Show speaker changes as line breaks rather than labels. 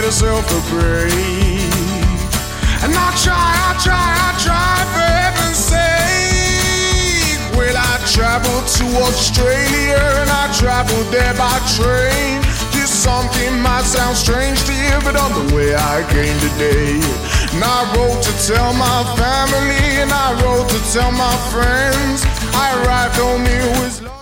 yourself a break. And I try for heaven's sake. Well, I traveled to Australia and I traveled there by train. This something might sound strange to you, but on the way I came today. And I wrote to tell my family and I wrote to tell my friends. I arrived home, it was